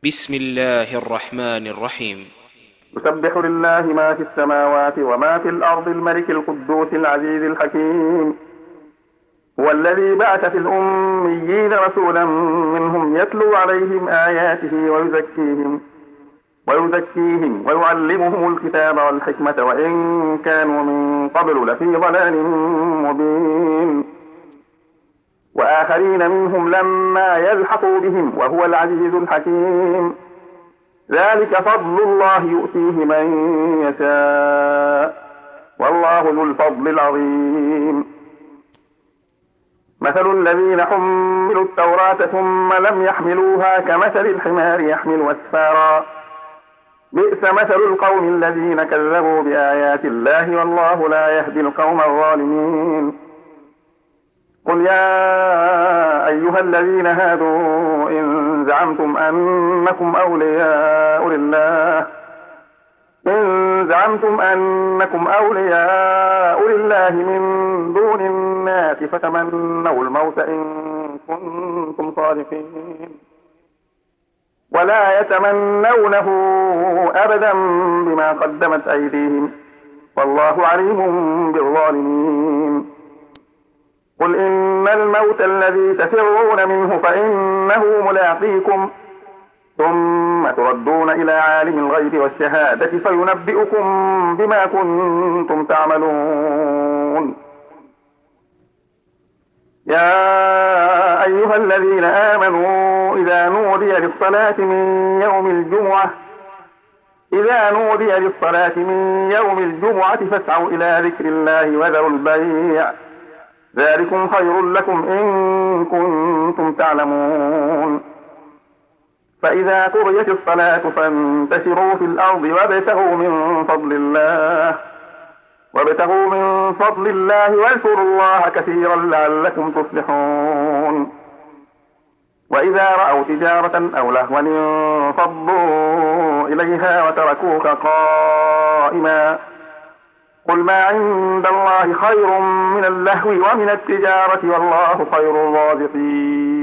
بسم الله الرحمن الرحيم. يسبح لله ما في السماوات وما في الأرض الملك القدوس العزيز الحكيم. هو الذي بعث في الأميين رسولا منهم يتلو عليهم آياته ويزكيهم ويعلمهم الكتاب والحكمة وإن كانوا من قبل لفي ضلال مبين. وآخرين منهم لما يلحقوا بهم وهو العزيز الحكيم. ذلك فضل الله يؤتيه من يشاء والله ذو الفضل العظيم. مثل الذين حملوا التوراة ثم لم يحملوها كمثل الحمار يحمل أسفارا بئس مثل القوم الذين كذبوا بآيات الله والله لا يهدي القوم الظالمين. قل يا أيها الذين هادوا إن زعمتم أنكم أولياء لله من دون الناس فتمنوا الموت إن كنتم صادقين ولا يتمنونه أبدا بما قدمت أيديهم والله عليم بالظالمين. قل إن الموت الذي تفرون منه فإنه ملاقيكم ثم تردون إلى عالم الغيب والشهادة فينبئكم بما كنتم تعملون. يا أيها الذين آمنوا إذا نودي للصلاة من يوم الجمعة فاسعوا إلى ذكر الله وذروا البيع ذلكم خير لكم إن كنتم تعلمون. فإذا قضيت الصلاة فانتشروا في الأرض وابتغوا من فضل الله واذكروا الله كثيرا لعلكم تفلحون. وإذا رأوا تجارة أو لهوا انفضوا إليها وتركوك قائما قل ما عند الله خير من اللهو ومن التجارة والله خير الرازقين.